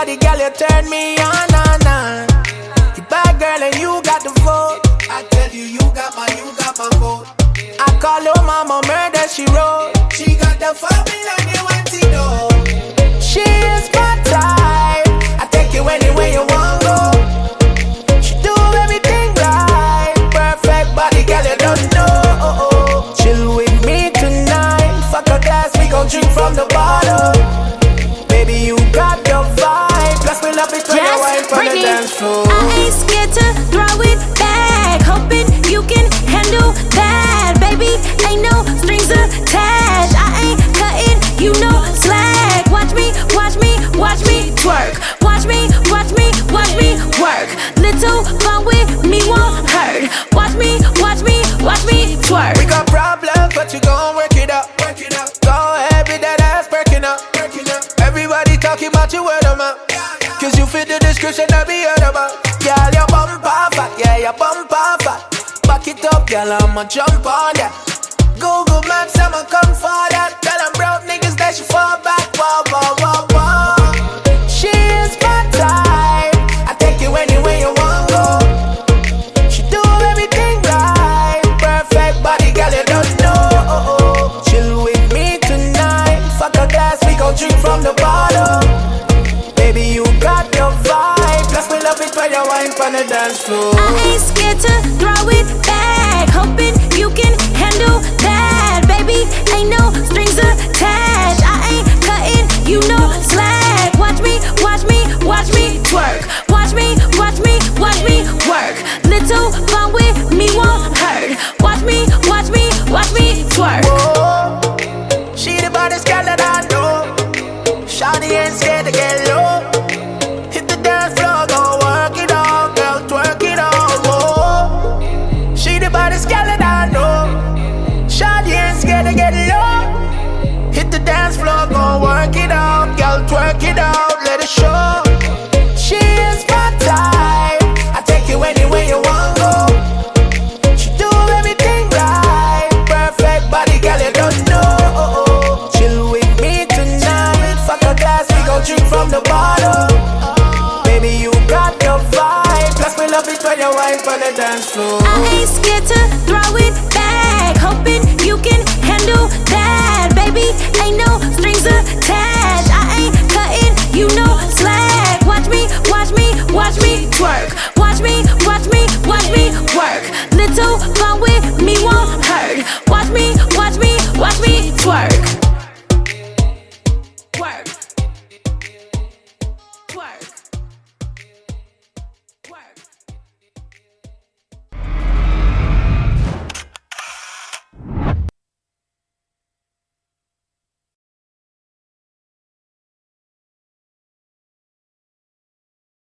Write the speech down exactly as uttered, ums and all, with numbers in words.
body, girl, you turn me on, on, on. You bad girl and you got the vote. I tell you, you got my, you got my vote. I call her mama, murder she wrote. She got the formula, they want to know. She is my type. I take you anywhere you want go. She do everything right. Perfect body, girl, you don't know. Chill with me tonight. Fuck a glass, we gon' drink from the bottle. Baby, you got the vibe. Plus we love it when you wine from the dance floor. I ain't scared to throw it back. Hoping you can handle that. Baby, ain't no strings attached. I ain't cutting you no slack. Watch me, watch me, watch me twerk. Watch me, watch me, watch me work. Little fun with me won't hurt. Watch me, watch me, watch me twerk. We got problems, but you gon' work it out. Work it out. Go ahead, be that ass perking up. Perking up. Everybody talking about you, word of mouth. Cause you fit the description that be heard about. Girl, your bumper fat, yeah, your bumper fat. Back it up, girl, I'ma jump on that. Google Maps, I'ma come for that. Tell them broke niggas that she fall back. Whoa, whoa, whoa, whoa. She is my type. I take you anywhere you want go. She do everything right. Perfect body, girl, you don't know. Chill with me tonight. Fuck a glass, we gon' drink from the bottle. Baby, you got your vibe. Plus we love it when you wine from the dance floor. I ain't scared to throw it back. Hoping you can handle that. Baby, ain't no strings attached. I ain't cutting you no slack. Watch me, watch me, watch me twerk. Watch me, watch me, watch me work. Little fun with me won't hurt. Watch me, watch me, watch me twerk. Whoa. She the baddest girl that I know. Shawty ain't scared to get low. Hit the dance floor, go work it out, girl, twerk it out. Whoa. She the baddest girl that I know. Shawty ain't scared to get low. Hit the dance floor, go work it out, girl, twerk it out, let it show. She is my type. I take you anywhere you want go. She do everything right. Perfect body, girl, you don't know. Chill with me tonight. Fuck a glass, we gon' drink from the bottle. Baby, you got your vibe. Plus we love it when you wine on the dance floor. I ain't scared to